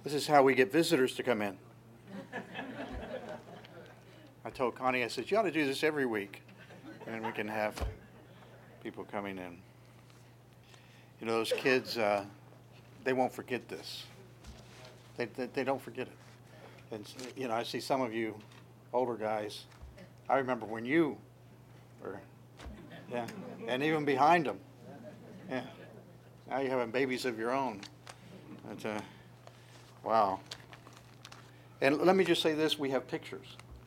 This is how we get visitors to come in. I told Connie, I said, you ought to do this every week, and we can have people coming in. You know, those kids, they won't forget this. They don't forget it. And, you know, I see some of you older guys, I remember when you were, yeah, and even behind them. Yeah. Now you're having babies of your own. But, wow. And let me just say this, we have pictures.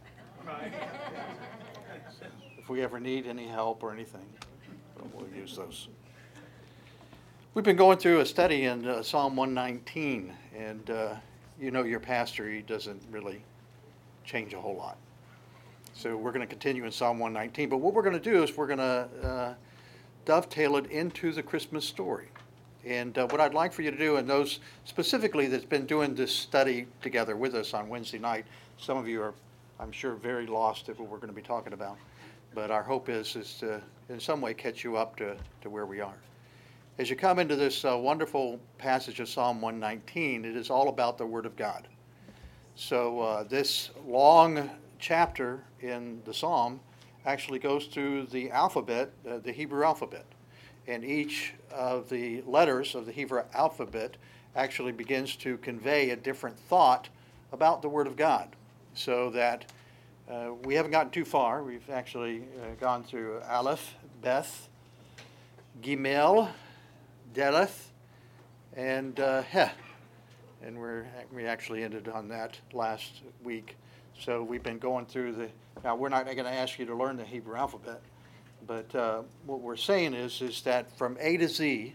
If we ever need any help or anything, we'll use those. We've been going through a study in Psalm 119, and you know your pastor, he doesn't really change a whole lot. So we're going to continue in Psalm 119, but what we're going to do is we're going to dovetail it into the Christmas story. And what I'd like for you to do, and those specifically that's been doing this study together with us on Wednesday night, some of you are, I'm sure, very lost at what we're going to be talking about. But our hope is to, in some way, catch you up to where we are. As you come into this wonderful passage of Psalm 119, it is all about the Word of God. So this long chapter in the Psalm actually goes through the alphabet, the Hebrew alphabet. And each of the letters of the Hebrew alphabet actually begins to convey a different thought about the Word of God. So that we haven't gotten too far. We've actually gone through Aleph, Beth, Gimel, Deleth, and Heh. And we actually ended on that last week. So we've been going through now we're not going to ask you to learn the Hebrew alphabet, but what we're saying is that from A to Z,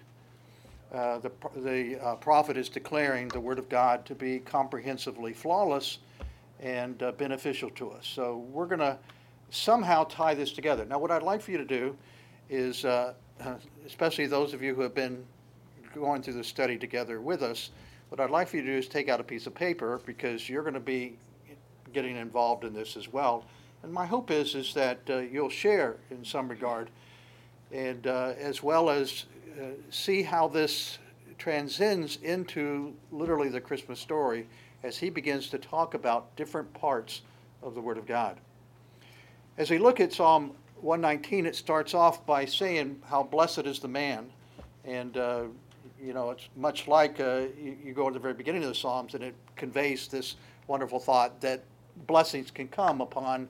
the prophet is declaring the Word of God to be comprehensively flawless and beneficial to us. So we're going to somehow tie this together. Now what I'd like for you to do is, especially those of you who have been going through the study together with us, what I'd like for you to do is take out a piece of paper, because you're going to be getting involved in this as well. And my hope is that you'll share in some regard, and as well as see how this transcends into literally the Christmas story as he begins to talk about different parts of the Word of God. As we look at Psalm 119, it starts off by saying how blessed is the man. And, you know, it's much like you go to the very beginning of the Psalms, and it conveys this wonderful thought that blessings can come upon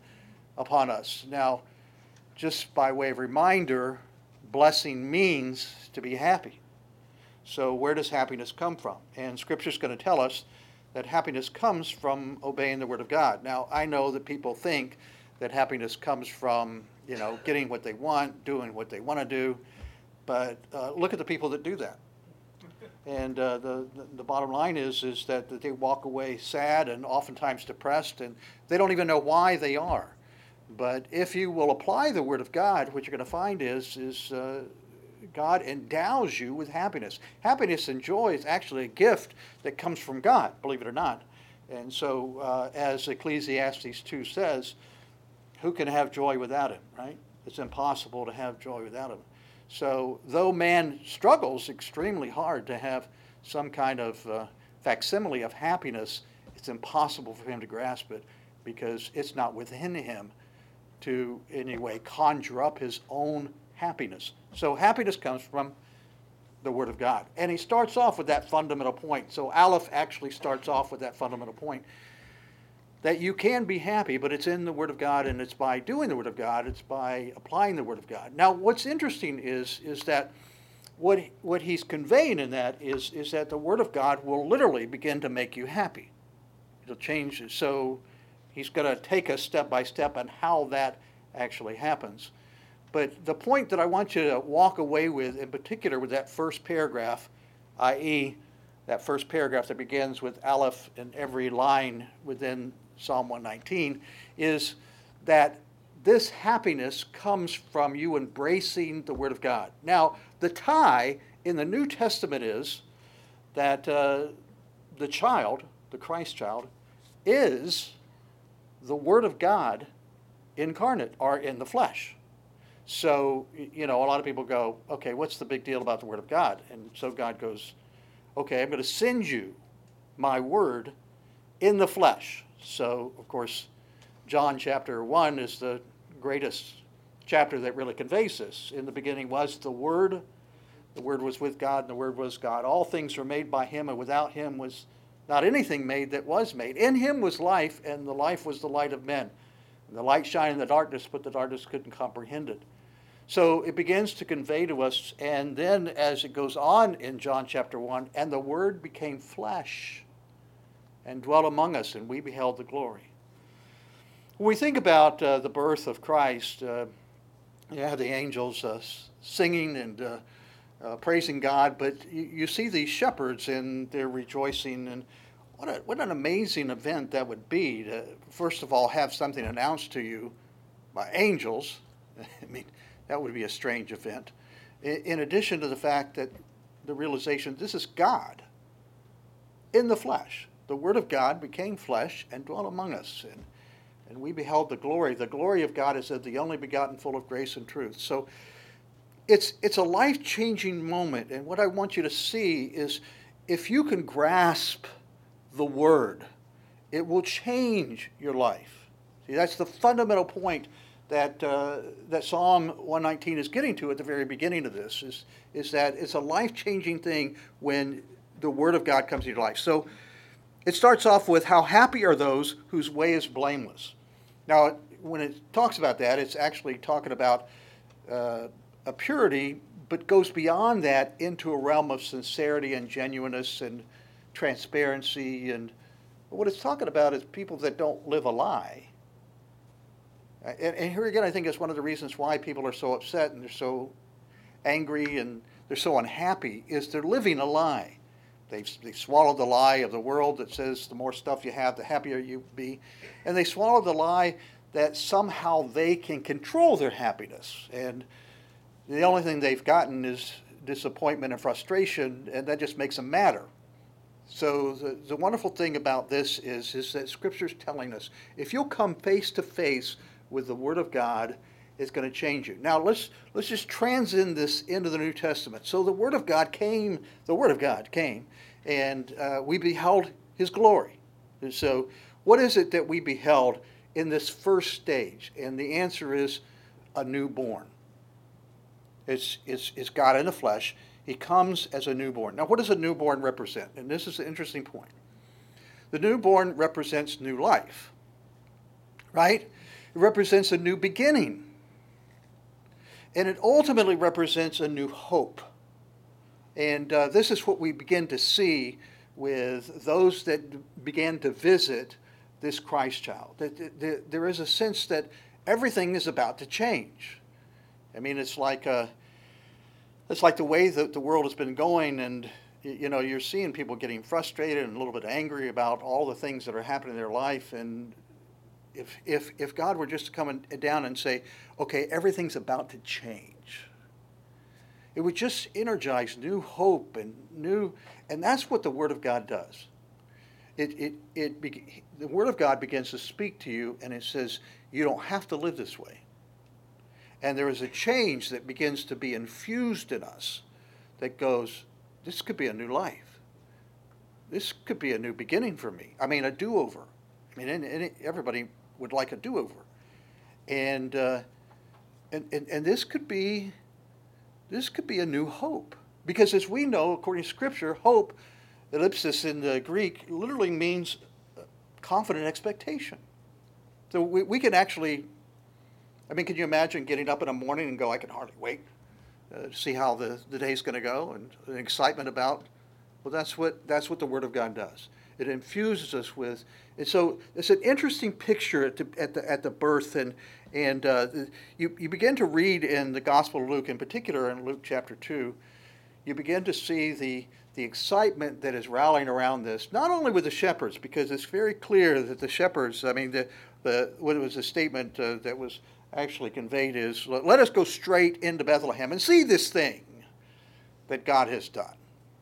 us. Now, just by way of reminder, blessing means to be happy. So where does happiness come from? And Scripture's going to tell us that happiness comes from obeying the Word of God. Now, I know that people think that happiness comes from, you know, getting what they want, doing what they want to do, but look at the people that do that. And the bottom line is that they walk away sad and oftentimes depressed, and they don't even know why they are. But if you will apply the Word of God, what you're going to find is God endows you with happiness. Happiness and joy is actually a gift that comes from God, believe it or not. And so as Ecclesiastes 2 says, who can have joy without him, right? It's impossible to have joy without him. So though man struggles extremely hard to have some kind of facsimile of happiness, it's impossible for him to grasp it, because it's not within him to in any way conjure up his own happiness. So happiness comes from the Word of God. And he starts off with that fundamental point. So Aleph actually starts off with that fundamental point, that you can be happy, but it's in the Word of God, and it's by doing the Word of God, it's by applying the Word of God. Now, what's interesting is that what he's conveying in that is that the Word of God will literally begin to make you happy. It'll change. So he's going to take us step by step on how that actually happens. But the point that I want you to walk away with, in particular with that first paragraph, i.e., that first paragraph that begins with Aleph in every line within Psalm 119, is that this happiness comes from you embracing the Word of God. Now, the tie in the New Testament is that the child, the Christ child, is the Word of God incarnate, or in the flesh. So, you know, a lot of people go, okay, what's the big deal about the Word of God? And so God goes, okay, I'm going to send you my word in the flesh. So, of course, John chapter 1 is the greatest chapter that really conveys this. In the beginning was the Word. The Word was with God, and the Word was God. All things were made by him, and without him was not anything made that was made. In him was life, and the life was the light of men. And the light shined in the darkness, but the darkness couldn't comprehend it. So it begins to convey to us, and then as it goes on in John chapter 1, and the Word became flesh and dwelt among us, and we beheld the glory. When we think about the birth of Christ, you have the angels singing and praising God, but you see these shepherds and they're rejoicing, and what an amazing event that would be to, first of all, have something announced to you by angels. I mean, that would be a strange event. In addition to the fact that the realization this is God in the flesh. The Word of God became flesh and dwelt among us, and we beheld the glory. The glory of God is of the only begotten, full of grace and truth. So it's a life-changing moment, and what I want you to see is if you can grasp the Word, it will change your life. See, that's the fundamental point that Psalm 119 is getting to at the very beginning of this, is that it's a life-changing thing when the Word of God comes into your life. So it starts off with, how happy are those whose way is blameless. Now, when it talks about that, it's actually talking about a purity, but goes beyond that into a realm of sincerity and genuineness and transparency. And what it's talking about is people that don't live a lie. And here again, I think it's one of the reasons why people are so upset and they're so angry and they're so unhappy, is they're living a lie. They've swallowed the lie of the world that says the more stuff you have, the happier you be. And they swallowed the lie that somehow they can control their happiness. And the only thing they've gotten is disappointment and frustration, and that just makes them madder. So the wonderful thing about this is that Scripture's telling us, if you'll come face to face with the Word of God, it's going to change you. Now let's just transcend this into the New Testament. So the Word of God came, and we beheld His glory. And so what is it that we beheld in this first stage? And the answer is a newborn. It's God in the flesh. He comes as a newborn. Now what does a newborn represent? And this is the interesting point. The newborn represents new life, right? It represents a new beginning. And it ultimately represents a new hope. And this is what we begin to see with those that began to visit this Christ child. That there is a sense that everything is about to change. I mean, it's like the way that the world has been going, and you're seeing people getting frustrated and a little bit angry about all the things that are happening in their life. And if God were just to come down and say, okay, everything's about to change, it would just energize new hope and that's what the Word of God does. The Word of God begins to speak to you, and it says, you don't have to live this way. And there is a change that begins to be infused in us that goes, this could be a new life. This could be a new beginning for me. I mean, a do-over. I mean, everybody would like a do-over. And this could be a new hope. Because as we know, according to Scripture, hope, ellipsis in the Greek, literally means confident expectation. So we can actually, I mean, can you imagine getting up in the morning and go, I can hardly wait to see how the day's going to go, and the excitement about, well, that's what the Word of God does. It infuses us with, and so it's an interesting picture at the birth, and you begin to read in the Gospel of Luke, in particular in Luke chapter 2, you begin to see the excitement that is rallying around this, not only with the shepherds, because it's very clear that the shepherds, I mean, what was a statement that was actually conveyed is, let us go straight into Bethlehem and see this thing that God has done.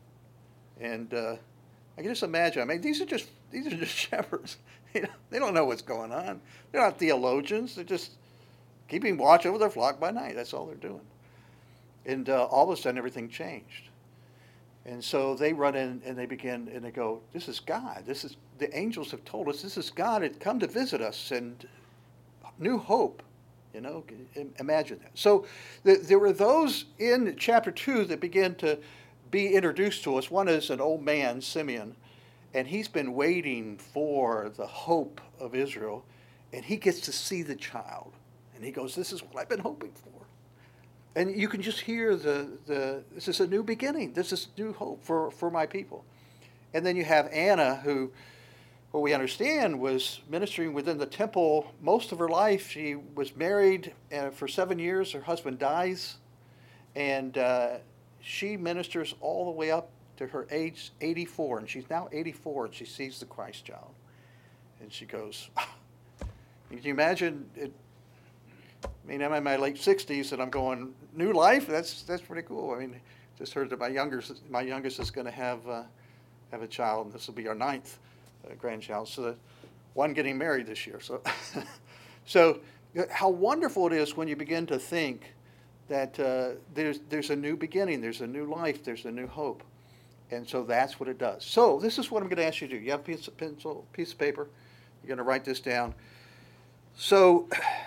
And I can just imagine, I mean, these are just shepherds. They don't know what's going on. They're not theologians. They're just keeping watch over their flock by night. That's all they're doing. And all of a sudden, everything changed. And so they run in and they begin and they go, this is God. This is, the angels have told us this is God had come to visit us and new hope. You know, imagine that. So there were those in chapter 2 that began to be introduced to us. One is an old man, Simeon, and he's been waiting for the hope of Israel, and he gets to see the child. And he goes, this is what I've been hoping for. And you can just hear this is a new beginning. This is new hope for my people. And then you have Anna, who, what we understand, was ministering within the temple most of her life. She was married for 7 years. Her husband dies. And she ministers all the way up to her age 84. And she's now 84, and she sees the Christ child. And she goes, can you imagine it? I mean, I'm in my late 60s, and I'm going, new life? That's pretty cool. I mean, just heard that my youngest is going to have a child, and this will be our 9th grandchild. So one getting married this year. So, so how wonderful it is when you begin to think that there's a new beginning, there's a new life, there's a new hope. And so that's what it does. So this is what I'm going to ask you to do. You have a piece of paper. You're going to write this down. So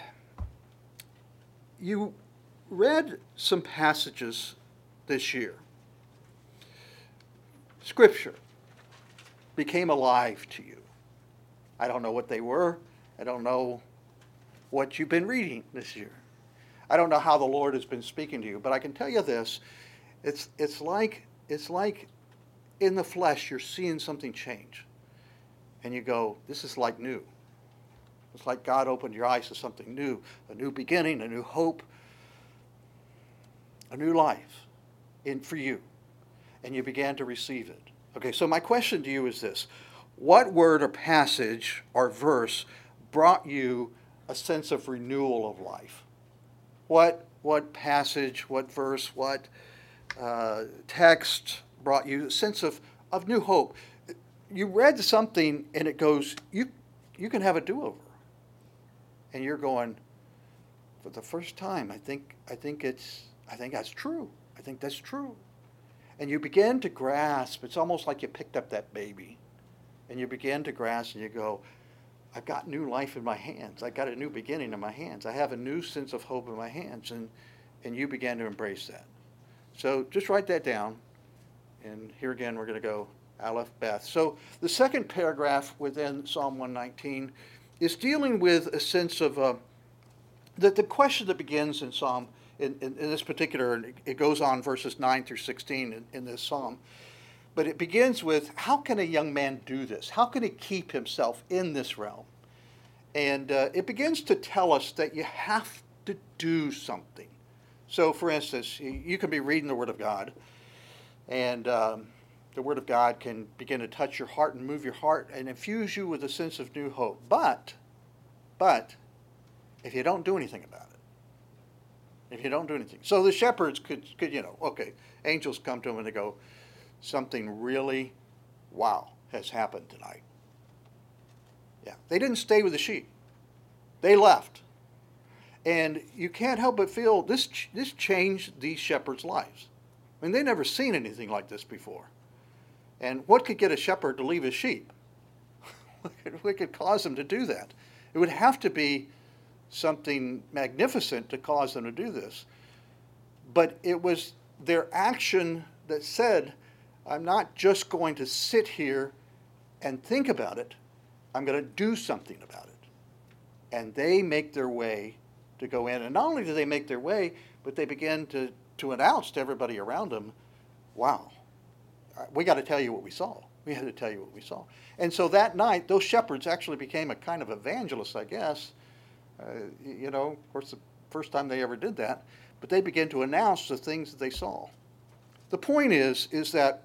you read some passages this year. Scripture became alive to you. I don't know what they were. I don't know what you've been reading this year. I don't know how the Lord has been speaking to you, but I can tell you this. It's like in the flesh you're seeing something change. And you go, this is like new. It's like God opened your eyes to something new, a new beginning, a new hope, a new life for you. And you began to receive it. Okay, so my question to you is this. What word or passage or verse brought you a sense of renewal of life? What passage, what verse, what text brought you a sense of new hope? You read something and it goes, you can have a do-over. And you're going, for the first time, I think that's true. I think that's true. And you begin to grasp, it's almost like you picked up that baby. And you begin to grasp and you go, I've got new life in my hands. I've got a new beginning in my hands. I have a new sense of hope in my hands. And you began to embrace that. So just write that down. And here again, we're going to go Aleph Beth. So the second paragraph within Psalm 119 is dealing with a sense of the question that begins in Psalm, in this particular, and it goes on verses 9 through 16 in this psalm. But it begins with, how can a young man do this? How can he keep himself in this realm? And it begins to tell us that you have to do something. So, for instance, you can be reading the Word of God, and the Word of God can begin to touch your heart and move your heart and infuse you with a sense of new hope. But, if you don't do anything about it, if you don't do anything. So the shepherds could okay, angels come to them and they go, something really, wow, has happened tonight. Yeah, they didn't stay with the sheep. They left. And you can't help but feel this changed these shepherds' lives. I mean, they'd never seen anything like this before. And what could get a shepherd to leave his sheep? What could cause them to do that? It would have to be something magnificent to cause them to do this. But it was their action that said, I'm not just going to sit here and think about it. I'm going to do something about it. And they make their way to go in. And not only do they make their way, but they begin to announce to everybody around them, wow, we got to tell you what we saw. We had to tell you what we saw. And so that night, those shepherds actually became a kind of evangelist, I guess. Of course, the first time they ever did that. But they began to announce the things that they saw. The point is that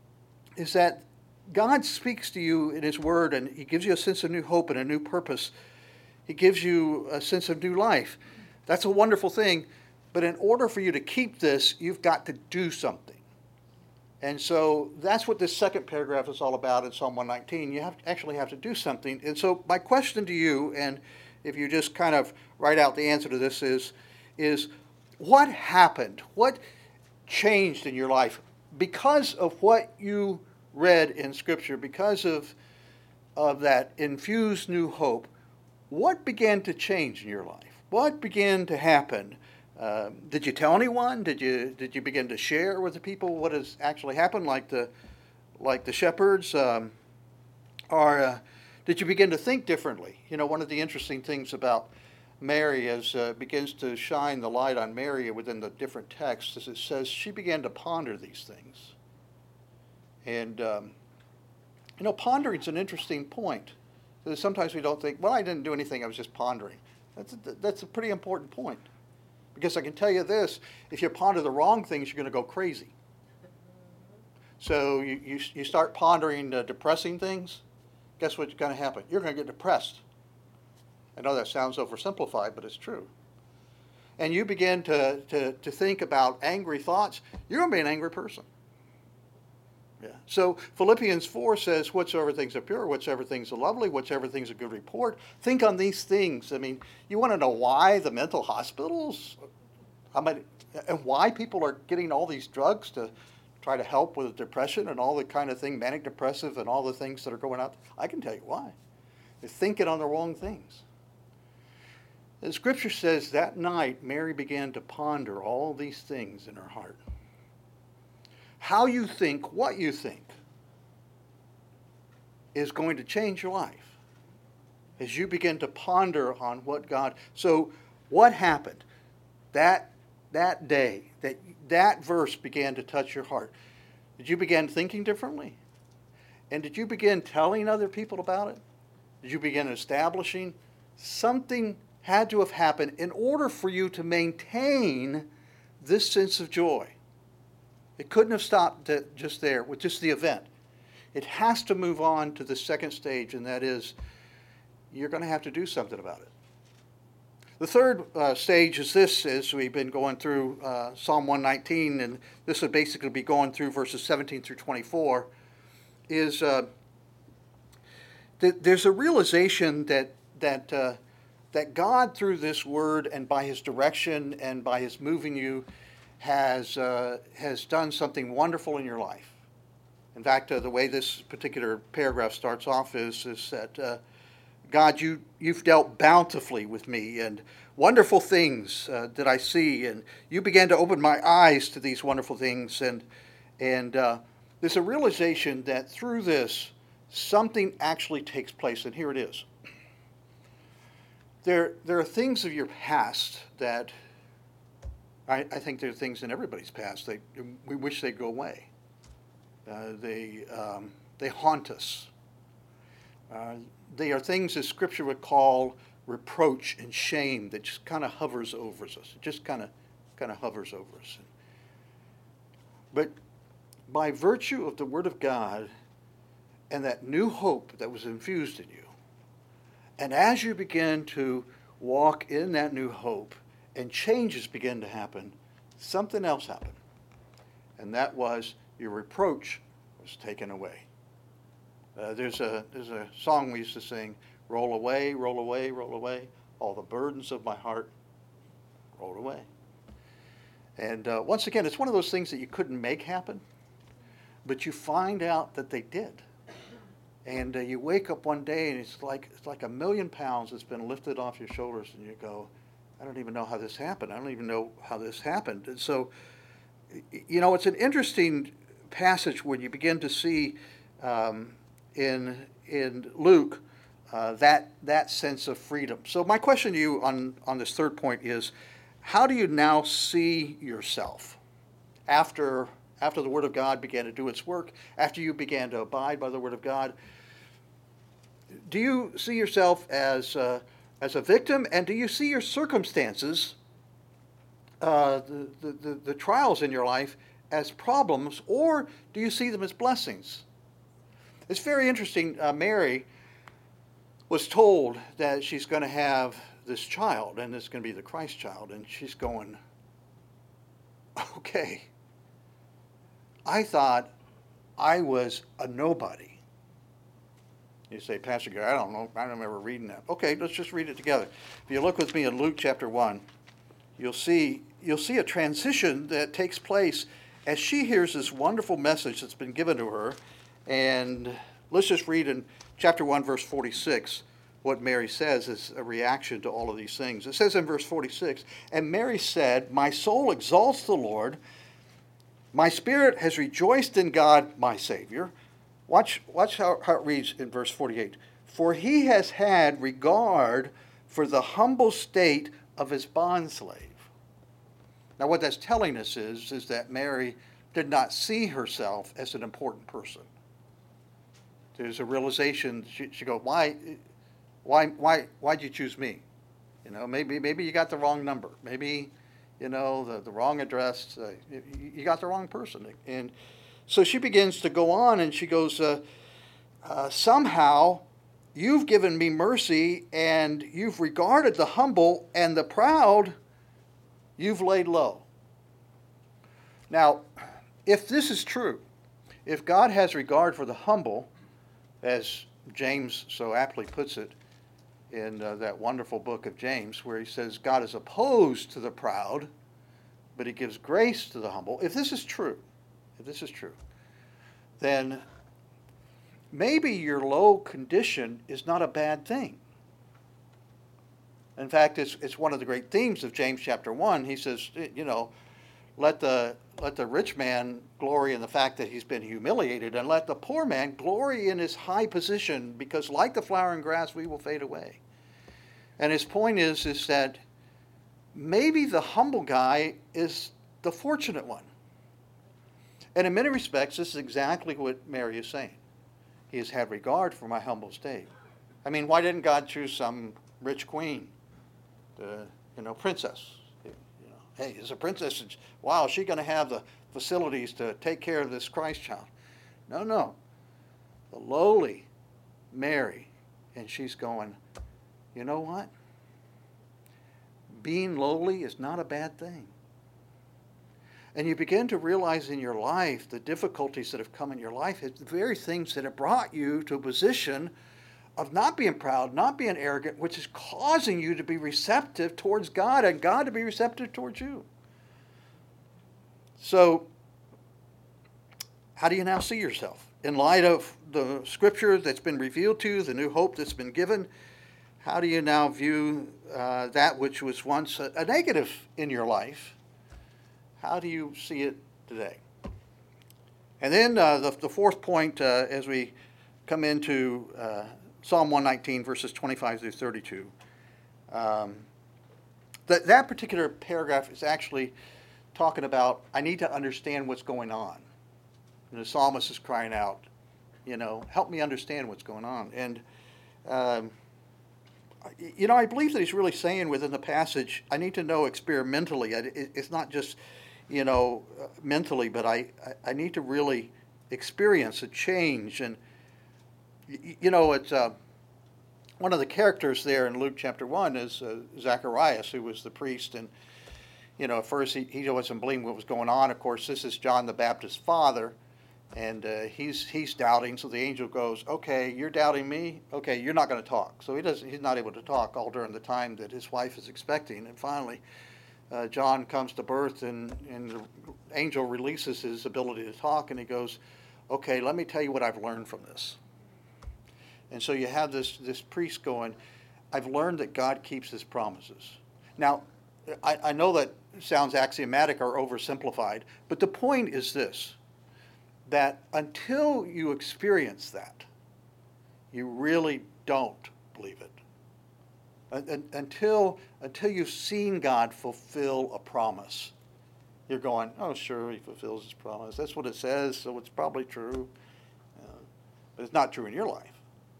God speaks to you in His Word, and He gives you a sense of new hope and a new purpose. He gives you a sense of new life. That's a wonderful thing. But in order for you to keep this, you've got to do something. And so that's what this second paragraph is all about in Psalm 119. You actually have to do something. And so my question to you, and if you just kind of write out the answer to this, is what happened? What changed in your life because of what you read in Scripture, because of that infused new hope, what began to change in your life? What began to happen? Did you tell anyone? Did you begin to share with the people what has actually happened, like the shepherds? Or did you begin to think differently? You know, one of the interesting things about Mary is begins to shine the light on Mary within the different texts, as it says she began to ponder these things. And pondering is an interesting point. Sometimes we don't think, well, I didn't do anything, I was just pondering. That's a pretty important point. Because I can tell you this, if you ponder the wrong things, you're going to go crazy. So you start pondering depressing things, guess what's going to happen? You're going to get depressed. I know that sounds oversimplified, but it's true. And you begin to think about angry thoughts, you're going to be an angry person. Yeah. So Philippians 4 says, whatsoever things are pure, whatsoever things are lovely, whatsoever things are good report, think on these things. I mean, you want to know why the mental hospitals, and why people are getting all these drugs to try to help with depression and all the kind of thing, manic depressive and all the things that are going out. I can tell you why. They're thinking on the wrong things. The Scripture says that night Mary began to ponder all these things in her heart. How you think, what you think, is going to change your life as you begin to ponder on what God. So what happened that day, that verse began to touch your heart? Did you begin thinking differently? And did you begin telling other people about it? Did you begin establishing? Something had to have happened in order for you to maintain this sense of joy. It couldn't have stopped just there with just the event. It has to move on to the second stage, and that is you're going to have to do something about it. The third stage is this, as we've been going through Psalm 119, and this would basically be going through verses 17 through 24, is that there's a realization that God, through this word and by his direction and by his moving you, has done something wonderful in your life. In fact, the way this particular paragraph starts off is that God, you've dealt bountifully with me, and wonderful things that I see, and you began to open my eyes to these wonderful things, and there's a realization that through this, something actually takes place, and here it is. There are things of your past that I think there are things in everybody's past that we wish they'd go away. They haunt us. They are things that Scripture would call reproach and shame that just kind of hovers over us. It just kind of hovers over us. But by virtue of the Word of God and that new hope that was infused in you, and as you begin to walk in that new hope and changes begin to happen, something else happened. And that was your reproach was taken away. There's a song we used to sing, roll away, roll away, roll away, all the burdens of my heart rolled away. And once again, it's one of those things that you couldn't make happen, but you find out that they did. And you wake up one day and it's like 1,000,000 pounds that's been lifted off your shoulders, and you go, I don't even know how this happened. I don't even know how this happened. And so, it's an interesting passage when you begin to see in Luke that sense of freedom. So my question to you on this third point is, how do you now see yourself after the Word of God began to do its work, after you began to abide by the Word of God? Do you see yourself as a victim, and do you see your circumstances, the trials in your life, as problems, or do you see them as blessings? It's very interesting. Mary was told that she's going to have this child, and it's going to be the Christ child, and she's going, okay, I thought I was a nobody. You say, Pastor Gary, I don't know, I don't remember reading that. Okay, let's just read it together. If you look with me in Luke chapter 1, you'll see a transition that takes place as she hears this wonderful message that's been given to her, and let's just read in chapter 1, verse 46, what Mary says is a reaction to all of these things. It says in verse 46, "And Mary said, My soul exalts the Lord. My spirit has rejoiced in God, my Savior." Watch how it reads in verse 48. "For he has had regard for the humble state of his bondslave." Now what that's telling us is that Mary did not see herself as an important person. There's a realization, she goes, why'd you choose me? You know, maybe you got the wrong number. Maybe, you know, the wrong address. You got the wrong person. And so she begins to go on, and she goes, somehow you've given me mercy, and you've regarded the humble and the proud, you've laid low. Now, if this is true, if God has regard for the humble, as James so aptly puts it in that wonderful book of James, where he says God is opposed to the proud, but he gives grace to the humble. If this is true, then maybe your low condition is not a bad thing. In fact, it's one of the great themes of James chapter 1. He says, you know, let the rich man glory in the fact that he's been humiliated, and let the poor man glory in his high position, because like the flowering grass, we will fade away. And his point is that maybe the humble guy is the fortunate one. And in many respects, this is exactly what Mary is saying. He has had regard for my humble state. I mean, why didn't God choose some rich queen, princess? Hey, as a princess, wow, is she going to have the facilities to take care of this Christ child? No. The lowly Mary, and she's going, you know what? Being lowly is not a bad thing. And you begin to realize in your life the difficulties that have come in your life, it's the very things that have brought you to a position of not being proud, not being arrogant, which is causing you to be receptive towards God and God to be receptive towards you. So, how do you now see yourself? In light of the scripture that's been revealed to you, the new hope that's been given, how do you now view that which was once a negative in your life? How do you see it today? And then the fourth point, as we come into Psalm 119, verses 25 through 32. That particular paragraph is actually talking about, I need to understand what's going on. And the psalmist is crying out, help me understand what's going on. And, I believe that he's really saying within the passage, I need to know experimentally. It's not just, mentally, but I need to really experience a change. And it's one of the characters there in Luke chapter 1 is Zacharias, who was the priest. And, at first he wasn't believing what was going on. Of course, this is John the Baptist's father, and he's doubting. So the angel goes, okay, you're doubting me? Okay, you're not going to talk. So he's not able to talk all during the time that his wife is expecting. And finally, John comes to birth, and the angel releases his ability to talk, and he goes, okay, let me tell you what I've learned from this. And so you have this priest going, I've learned that God keeps his promises. Now, I know that sounds axiomatic or oversimplified, but the point is this, that until you experience that, you really don't believe it. Until you've seen God fulfill a promise, you're going, oh, sure, he fulfills his promise. That's what it says, so it's probably true. But it's not true in your life.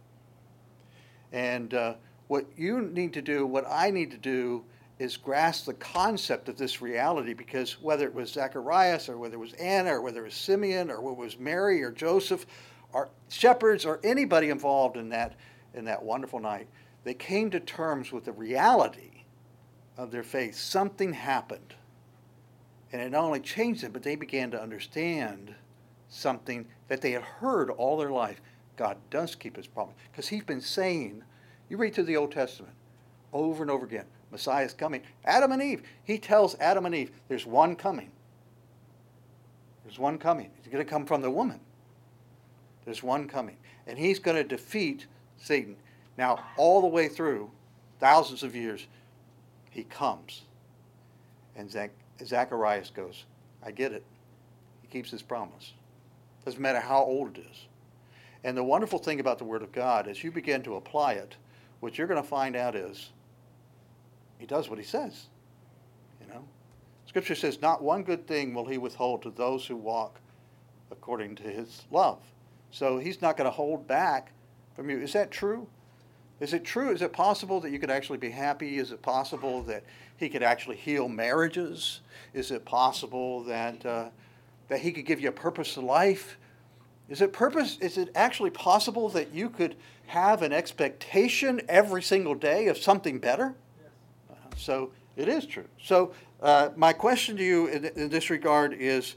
And what you need to do, what I need to do, is grasp the concept of this reality, because whether it was Zacharias or whether it was Anna or whether it was Simeon or whether it was Mary or Joseph or shepherds or anybody involved in that wonderful night, they came to terms with the reality of their faith. Something happened. And it not only changed them, but they began to understand something that they had heard all their life. God does keep his promise. Because he's been saying, you read through the Old Testament over and over again, Messiah is coming. Adam and Eve, he tells Adam and Eve, there's one coming. There's one coming. He's going to come from the woman. There's one coming. And he's going to defeat Satan. Now, all the way through, thousands of years, he comes. And Zacharias goes, I get it. He keeps his promise. Doesn't matter how old it is. And the wonderful thing about the Word of God, as you begin to apply it, what you're going to find out is he does what he says. You know, Scripture says, not one good thing will he withhold to those who walk according to his love. So he's not going to hold back from you. Is that true? Is it true? Is it possible that you could actually be happy? Is it possible that he could actually heal marriages? Is it possible that that he could give you a purpose to life? Is it actually possible that you could have an expectation every single day of something better? Yes. So it is true. So my question to you in this regard is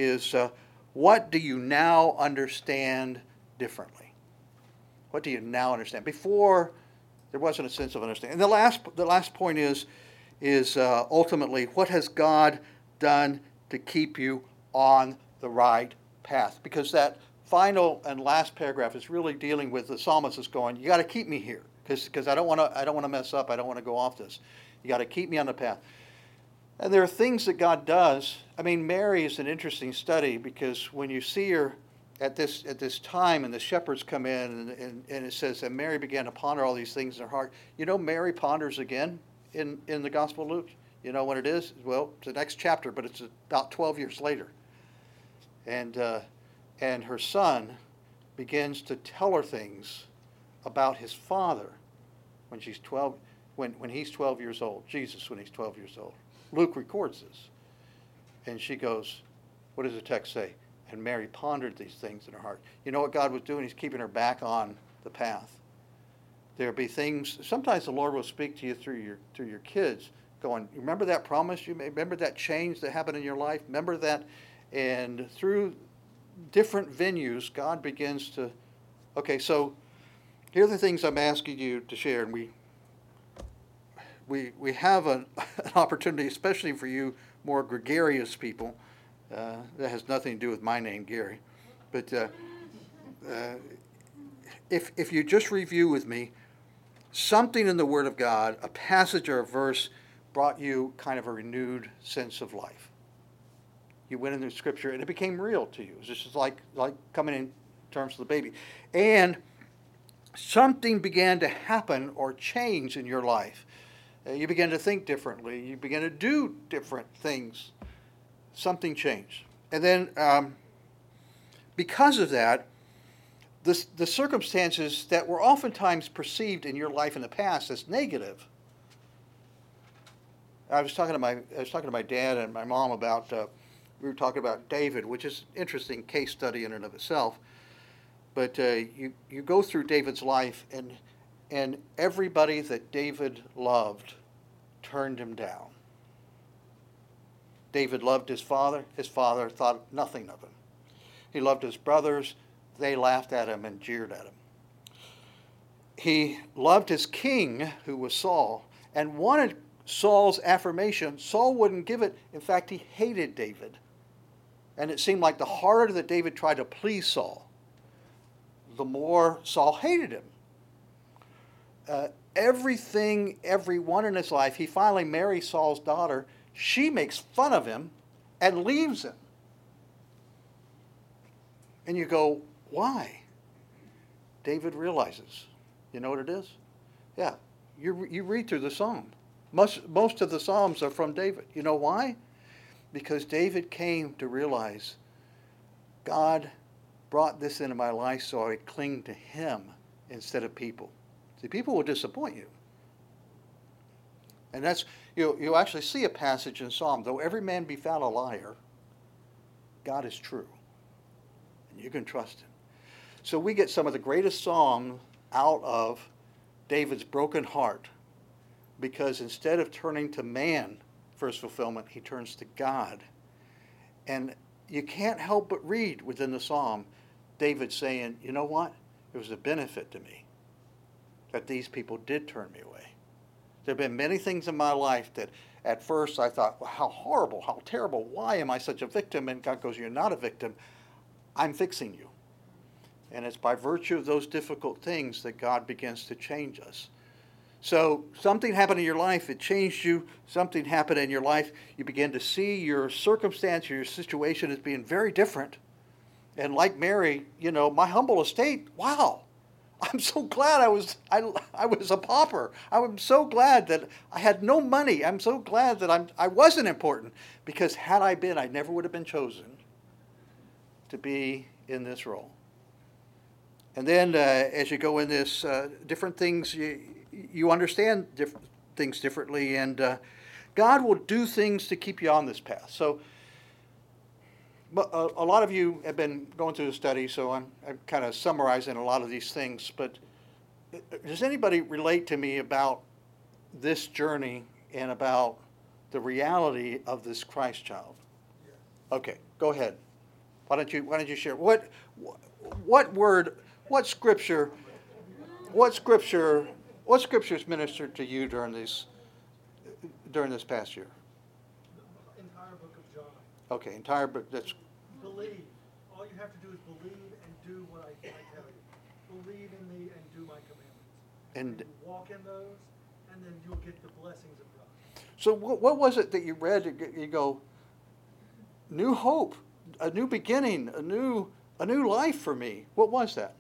what do you now understand differently? What do you now understand? Before, there wasn't a sense of understanding. And the last point is ultimately, what has God done to keep you on the right path? Because that final and last paragraph is really dealing with the psalmist is going, you got to keep me here because I don't want to mess up. I don't want to go off this. You got to keep me on the path. And there are things that God does. I mean, Mary is an interesting study because when you see her at this time and the shepherds come in and it says, and Mary began to ponder all these things in her heart. You know, Mary ponders again in the Gospel of Luke. You know when it is? Well, it's the next chapter, but it's about 12 years later. And her son begins to tell her things about his father when she's 12, when he's 12 years old. Jesus when he's 12 years old. Luke records this. And she goes, what does the text say? And Mary pondered these things in her heart. You know what God was doing? He's keeping her back on the path. There'll be things, sometimes the Lord will speak to you through your kids, going, remember that promise you made? Remember that change that happened in your life? Remember that? And through different venues, God begins to, okay, so here are the things I'm asking you to share. And we have an opportunity, especially for you more gregarious people. That has nothing to do with my name, Gary. But if you just review with me, something in the Word of God, a passage or a verse, brought you kind of a renewed sense of life. You went into Scripture and it became real to you. It was just like coming in terms of the baby. And something began to happen or change in your life. You began to think differently. You began to do different things. Something changed. And then because of that, the circumstances that were oftentimes perceived in your life in the past as negative. I was talking to my dad and my mom about, we were talking about David, which is an interesting case study in and of itself. But you go through David's life, and everybody that David loved turned him down. David loved his father. His father thought nothing of him. He loved his brothers. They laughed at him and jeered at him. He loved his king, who was Saul, and wanted Saul's affirmation. Saul wouldn't give it. In fact, he hated David. And it seemed like the harder that David tried to please Saul, the more Saul hated him. Everyone in his life, he finally marries Saul's daughter. She makes fun of him and leaves him. And you go, why? David realizes. You know what it is? Yeah, you read through the Psalm. Most of the Psalms are from David. You know why? Because David came to realize God brought this into my life so I would cling to him instead of people. See, people will disappoint you. And that's, you actually see a passage in Psalm, though every man be found a liar, God is true. And you can trust him. So we get some of the greatest songs out of David's broken heart, because instead of turning to man for his fulfillment, he turns to God. And you can't help but read within the Psalm David saying, you know what? It was a benefit to me that these people did turn me away. There have been many things in my life that at first I thought, well, how horrible, how terrible, why am I such a victim? And God goes, you're not a victim, I'm fixing you. And it's by virtue of those difficult things that God begins to change us. So something happened in your life, it changed you, something happened in your life, you begin to see your circumstance or your situation as being very different. And like Mary, my humble estate, wow, I'm so glad I was a pauper. I'm so glad that I had no money. I'm so glad that I wasn't important, because had I been, I never would have been chosen to be in this role. And then as you go in this, different things, you understand things differently, and God will do things to keep you on this path. So but a lot of you have been going through the study, so I'm kind of summarizing a lot of these things. But does anybody relate to me about this journey and about the reality of this Christ child? Okay, go ahead. Why don't you share what word, what scriptures ministered to you during this past year? Entire book of John. Okay, entire book. That's Believe. All you have to do is believe and do what I tell you. Believe in me and do my commandments. and You walk in those, and then you'll get the blessings of God. so what was it that you read? You go, new hope, a new beginning, a new life for me. What was that?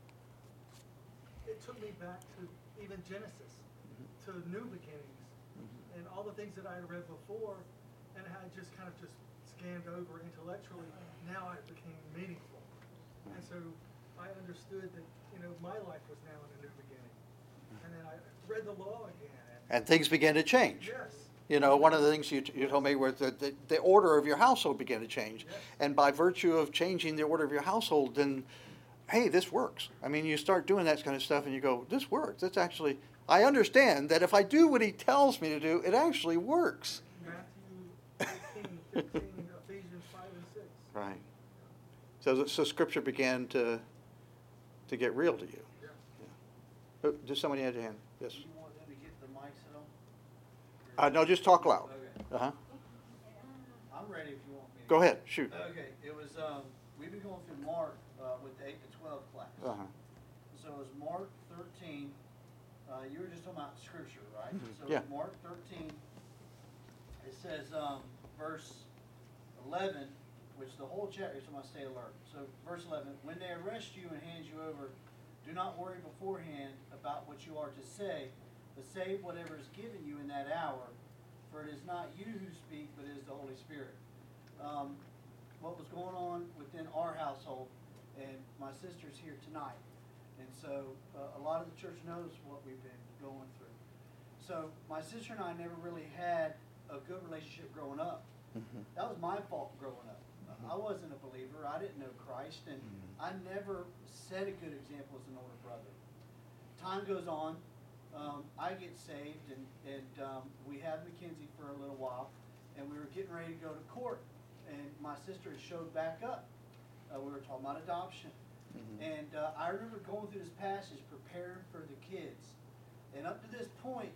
It took me back to even Genesis, to new beginnings, and all the things that I had read before, and I just kind of just scanned over intellectually. Now it became meaningful, and so I understood that my life was now in a new beginning, and then I read the law again. And things began to change. Yes. One of the things you told me was that the order of your household began to change. Yes. And by virtue of changing the order of your household, then, hey, this works. I mean, you start doing that kind of stuff and you go, this works. That's actually, I understand that if I do what he tells me to do, it actually works. Matthew 18, 15, Ephesians 5 and 6. Right. So Scripture began to get real to you. Yeah. Yeah. Does somebody have a hand? Yes. You want them to get the mic set on? No, just talk loud. Okay. Uh-huh. I'm ready if you want me to. Go ahead, shoot. Okay, it was, we've been going through Mark with the 8 to 12 class. Uh-huh. So it was Mark 13, you were just talking about scripture, right? So Yeah. Mark 13, it says, verse 11, which the whole chapter is on my stay alert. So verse 11, when they arrest you and hand you over, do not worry beforehand about what you are to say, but say whatever is given you in that hour, for it is not you who speak, but it is the Holy Spirit. What was going on within our household, and my sister's here tonight, and so a lot of the church knows what we've been going through. So my sister and I never really had a good relationship growing up. Mhm. That was my fault growing up. I wasn't a believer. I didn't know Christ, and I never set a good example as an older brother. Time goes on. I get saved, and we had Mackenzie for a little while, and we were getting ready to go to court, and my sister had showed back up. We were talking about adoption. And I remember going through this passage, preparing for the kids. And up to this point,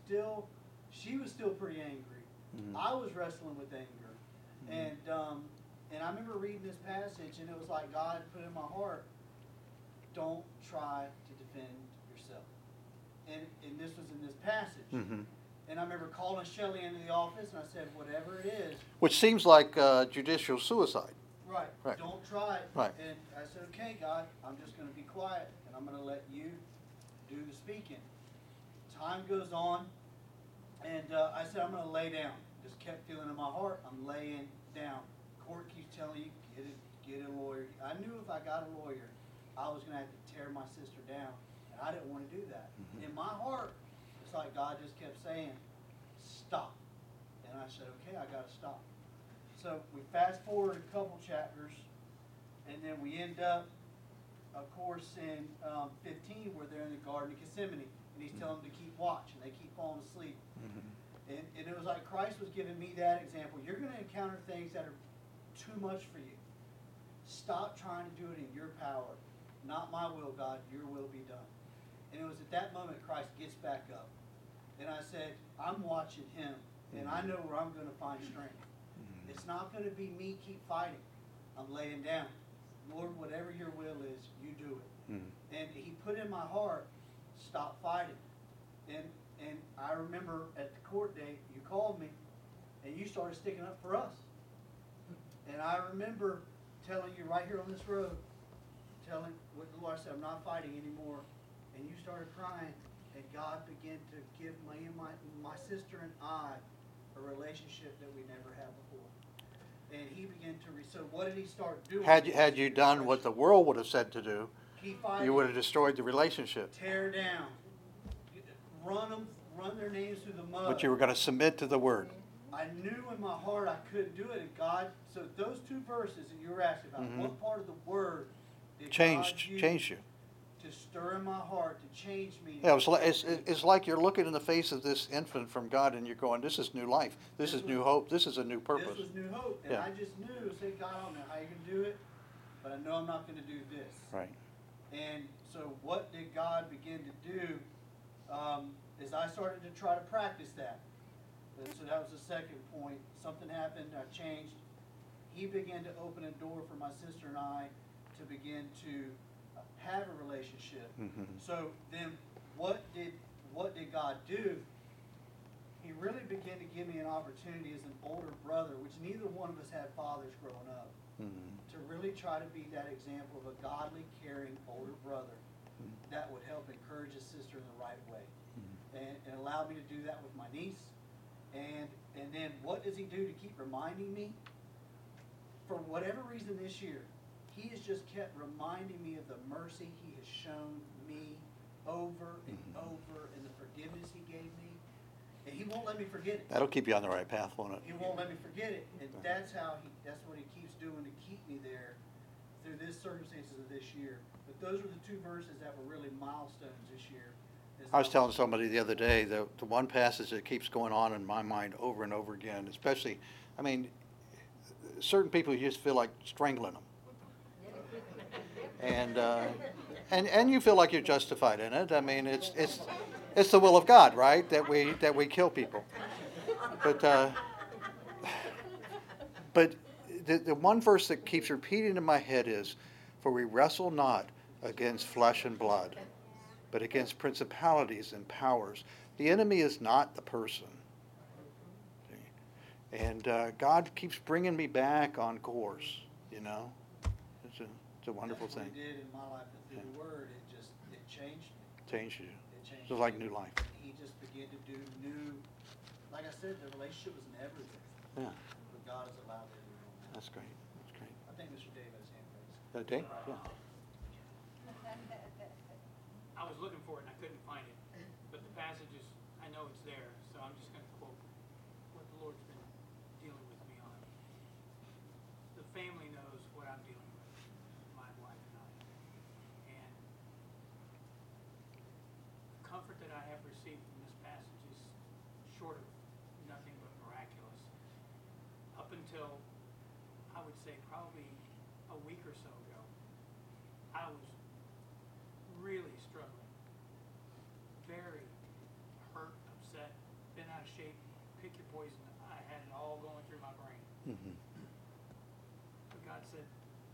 she was still pretty angry. I was wrestling with anger. And I remember reading this passage, and it was like God put in my heart, don't try to defend yourself. And this was in this passage. Mm-hmm. And I remember calling Shelley into the office, and I said, whatever it is. Which seems like judicial suicide. Right. Right. Don't try it. Right. And I said, okay, God, I'm just going to be quiet, and I'm going to let you do the speaking. Time goes on, and I said, I'm going to lay down. Just kept feeling in my heart, I'm laying down. Court keeps telling you, get a lawyer. I knew if I got a lawyer, I was going to have to tear my sister down, and I didn't want to do that. In my heart, it's like God just kept saying, stop. And I said, okay, I got to stop. So we fast forward a couple chapters, and then we end up, of course, in 15, where they're in the Garden of Gethsemane, and he's telling them to keep watch, and they keep falling asleep. And it was like Christ was giving me that example. You're going to encounter things that are too much for you. Stop trying to do it in your power. Not my will, God, your will be done. And it was at that moment Christ gets back up. And I said, I'm watching him, and I know where I'm gonna find strength. It's not gonna be me keep fighting. I'm laying down. Lord, whatever your will is, you do it. And he put in my heart, stop fighting. And I remember at the court date, you called me, and you started sticking up for us. And I remember telling you right here on this road, telling what the Lord said, I'm not fighting anymore. And you started crying, and God began to give me and my sister and I a relationship that we never had before. And he began to so what did he start doing? Had you done what the world would have said to do, Keep fighting. you would have destroyed the relationship. Tear down. Run their names through the mud. But you were going to submit to the word. I knew in my heart I couldn't do it, and God. So those two verses that you were asking about, what part of the word did Changed God use you. to stir in my heart to change me? Yeah, it's like you're looking in the face of this infant from God, and you're going, "This is new life. This is new hope. This is a new purpose." This was new hope, and Yeah. I just knew. Say, God, I don't know how you can do it, but I know I'm not going to do this. Right. And so, what did God begin to do? Is I started to try to practice that. And so that was the second point. Something happened. I changed. He began to open a door for my sister and I to begin to have a relationship. So then, what did God do? He really began to give me an opportunity as an older brother, which neither one of us had fathers growing up, to really try to be that example of a godly, caring older brother that would help encourage his sister in the right way, and allow me to do that with my niece. And then what does he do to keep reminding me? For whatever reason this year, he has just kept reminding me of the mercy he has shown me over and over, and the forgiveness he gave me. And he won't let me forget it. That'll keep you on the right path, won't it? He won't let me forget it. And that's what he keeps doing to keep me there through the circumstances of this year. But those were the two verses that were really milestones this year. I was telling somebody the other day, the one passage that keeps going on in my mind over and over again, especially, I mean, certain people you just feel like strangling them. And you feel like you're justified in it. I mean, it's the will of God, right? That we kill people. But the one verse that keeps repeating in my head is, "For we wrestle not against flesh and blood, but against principalities and powers." The enemy is not the person. And God keeps bringing me back on course, you know. It's a wonderful That's what thing. he did in my life, and through the word, it changed me. Changes you. It changed It's like me. new life. He just began to do new, like I said, the relationship was never there. Yeah, But God has allowed it to be on that. that's great. That's great. I think Mr. David has hand raised. Dave? Yeah. I was looking for it and I couldn't find it, but the passage is, I know it's there, so I'm just going to quote what the Lord's been dealing with me on. The family knows what I'm dealing with, my wife and I. And the comfort that I have received from this passage is short of nothing but miraculous. Up until, I would say, probably a week or so ago, I was really struggling, very hurt, upset, been out of shape, pick your poison. I had it all going through my brain. But God said,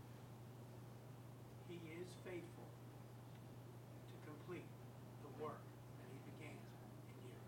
He is faithful to complete the work that He began in you.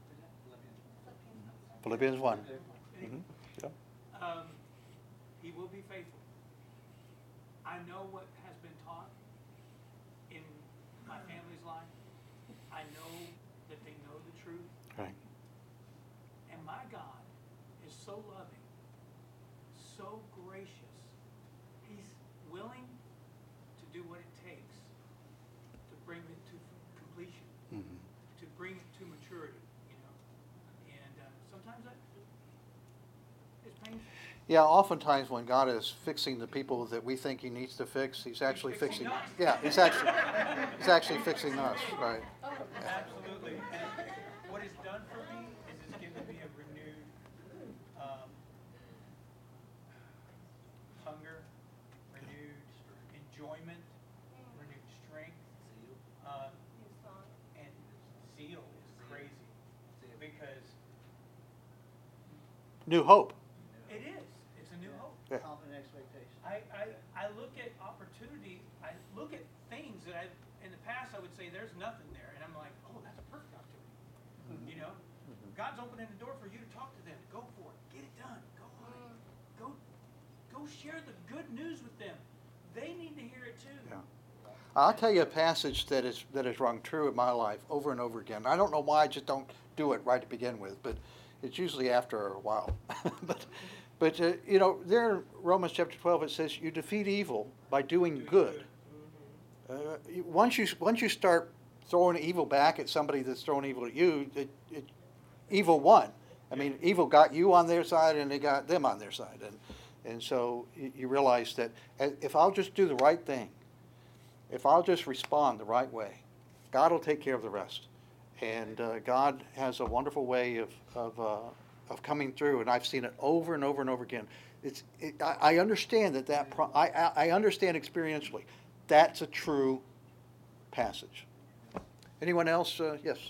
Philippians 1. There. Yeah. He will be faithful. I know what has been taught in my family's life. I know that they know the truth. Right. And my God is so loving, so gracious. He's willing to do what it takes to bring it to completion, to bring it to maturity, you know. And sometimes it's painful. Yeah, oftentimes when God is fixing the people that we think He needs to fix, He's actually fixing fixing. us. Yeah, He's actually fixing us, right? Absolutely. And what it's done for me is it's given me a renewed hunger, renewed enjoyment, renewed strength, and zeal is crazy. New hope. It is. It's a new hope. Yeah. Confident expectation. I look at opportunity, I look at things that in the past I would say there's nothing there, and I'm like, oh, that's a perfect opportunity. You know, God's opening the door for you to talk to them. Go for it. Get it done. Go on it. Go share the good news with them. They need to hear it too. Yeah. I'll tell you a passage that has rung true in my life over and over again. I don't know why I just don't do it right to begin with, but it's usually after a while. but there in Romans chapter 12 it says you defeat evil by doing good. Once you start throwing evil back at somebody that's throwing evil at you, evil won. I mean, evil got you on their side and they got them on their side, and so you realize that if I'll just do the right thing, if I'll just respond the right way, God will take care of the rest. And God has a wonderful way of coming through, and I've seen it over and over and over again. I understand I understand experientially. That's a true passage. Anyone else? Yes.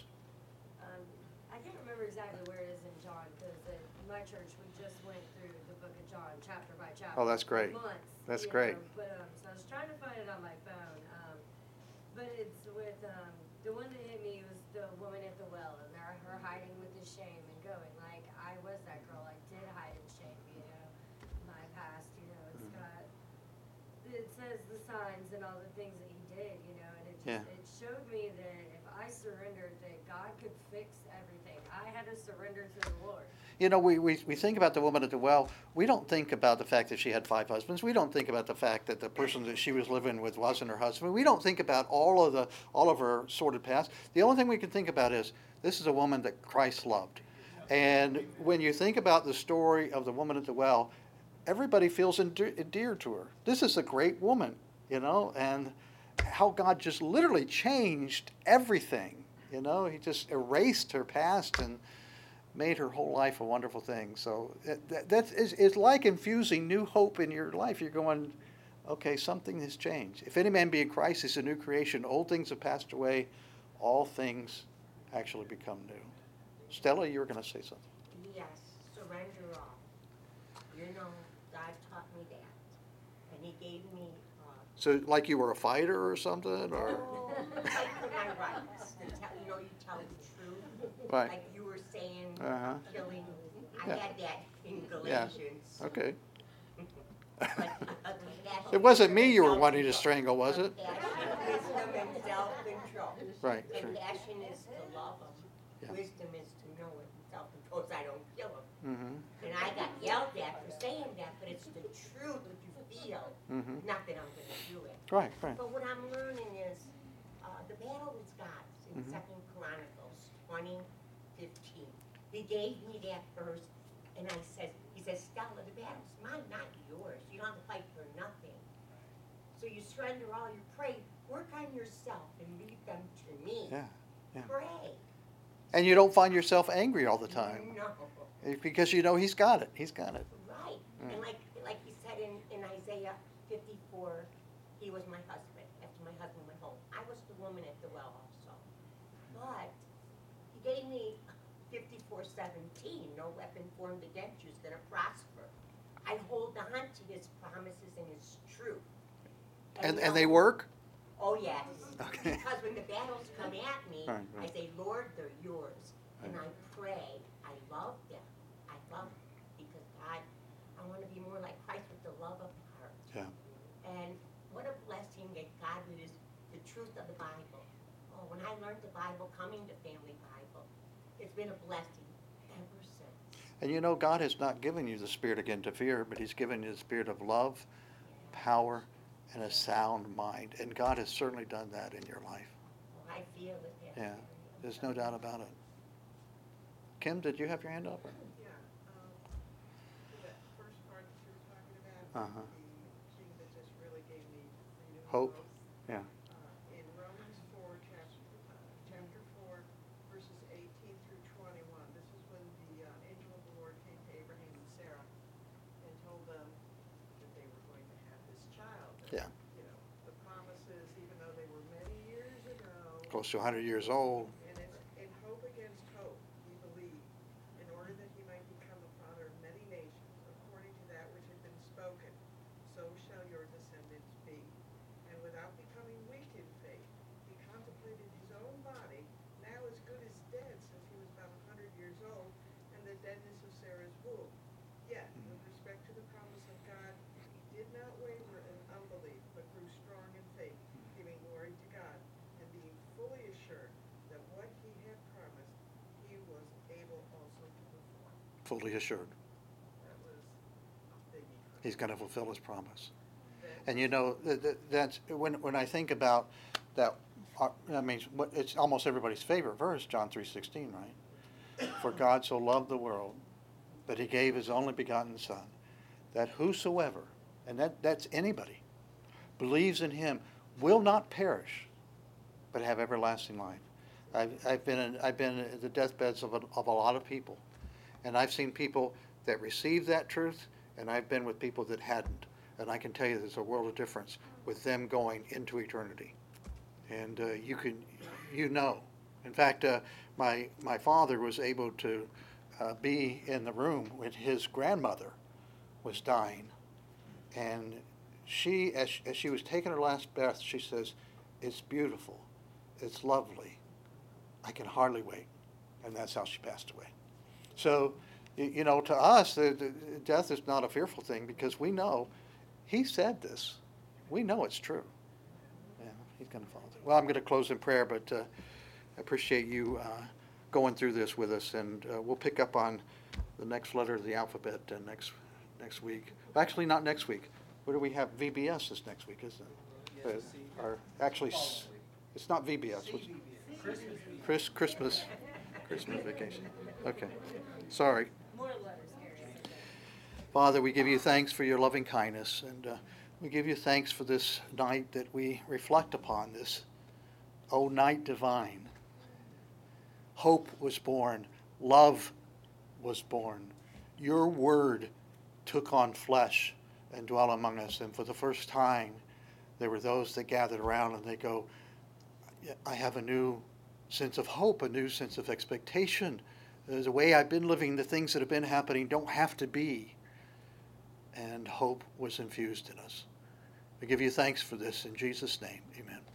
I can't remember exactly where it is in John, because at my church, we just went through the book of John, chapter by chapter. Oh, that's great. For months. That's you great. know, But, so I was trying to find it on my phone. But it's with, the one that hit me was the woman at the well, and her hiding with the shame and going, like, I was that girl, I did hide in shame, my past, it's got, it says the signs and all the things that he did, and it showed me that if I surrendered, that God could fix everything. I had to surrender to the Lord. We think about the woman at the well. We don't think about the fact that she had 5 husbands. We don't think about the fact that the person that she was living with wasn't her husband. We don't think about all of her sordid past. The only thing we can think about is this is a woman that Christ loved. And when you think about the story of the woman at the well, everybody feels endeared to her. This is a great woman, and how God just literally changed everything. He just erased her past and made her whole life a wonderful thing. So it's like infusing new hope in your life. You're going, okay, something has changed. If any man be in Christ, he's a new creation. Old things have passed away. All things actually become new. Stella, you were going to say something. Yes, surrender all. God taught me that. And he gave me... So like you were a fighter or something? Or? Fight for my rights. You tell the truth. Right. Like you were saying, Uh-huh. killing. I Yeah. had that in Yeah. Galatians. Okay. But, It wasn't me you were wanting to strangle, was it? Compassion, wisdom, and self-control. Right, sure. Compassion is to love them. Yeah. Wisdom is to know it. Self-control is I don't kill them. Mm-hmm. And I got yelled at for saying that, but it's the truth that you feel. Mm-hmm. Not that I'm going to do it. Right, right. But what I'm learning is the battle is God's in Mhm. 2 Chronicles 20:15. He gave me that verse, and he says, Stella, the battle's mine, not yours. You don't have to fight for nothing. So you surrender all, you pray, work on yourself and leave them to me. Yeah, yeah. Pray. And you don't find yourself angry all the time. No. Because he's got it. He's got it. Right. Mm. And like he said in Isaiah 54, he was my husband after my husband went home. I was the woman at the well also. But he gave me 54:17, no weapon formed against you is going to prosper. I hold on to his promises and his truth. And they work? Oh, yes. Okay. Because when the battles come at me, Right, right. I say, Lord, they're yours. And Right. I pray. I love them. I love them because God, I want to be more like Christ with the love of heart. Yeah. And what a blessing that God is the truth of the Bible. Oh, when I learned the Bible, coming to Family Bible, it's been a blessing ever since. And God has not given you the spirit again to fear, but he's given you the spirit of love, power, and a sound mind. And God has certainly done that in your life. Oh, I feel it. Yeah, there's no doubt about it. Kim, did you have your hand up? Yeah, that first part that you were talking about, Uh-huh. the thing that just really gave me renewed Hope. Yeah. In Romans 4, chapter 4, verses 18 through 21, this is when the angel of the Lord came to Abraham and Sarah and told them that they were going to have this child. And, Yeah. The promises, even though they were many years ago, Close to 100 years old. and it's in hope against hope, we believe, in order that he might become the father of many fully assured. That was a biggie. He's going to fulfill his promise. And you know, that's when I think about that, I mean, it's almost everybody's favorite verse, John 3:16, right? For God so loved the world that he gave his only begotten Son, that whosoever, and that's anybody, believes in him will not perish, but have everlasting life. I've been at the deathbeds of a lot of people, and I've seen people that received that truth, and I've been with people that hadn't. And I can tell you there's a world of difference with them going into eternity. And you know. In fact, my father was able to be in the room when his grandmother was dying. And she, as she was taking her last breath, she says, "It's beautiful. It's lovely. I can hardly wait." And that's how she passed away. So, you know, to us, the death is not a fearful thing because we know he said this. We know it's true. Yeah, he's going to follow through. Well, I'm going to close in prayer, but I appreciate you going through this with us, and we'll pick up on the next letter of the alphabet next week. Actually, not next week. What do we have? VBS is next week, isn't it? Or actually, it's not VBS. Christmas vacation. Okay. Sorry. More letters, Gary. Father, we give you thanks for your loving kindness, and we give you thanks for this night that we reflect upon this, O night divine. Hope was born. Love was born. Your word took on flesh and dwelt among us, and for the first time, there were those that gathered around and they go, I have a new sense of hope, a new sense of expectation. The way I've been living, the things that have been happening don't have to be. And hope was infused in us. We give you thanks for this in Jesus' name. Amen.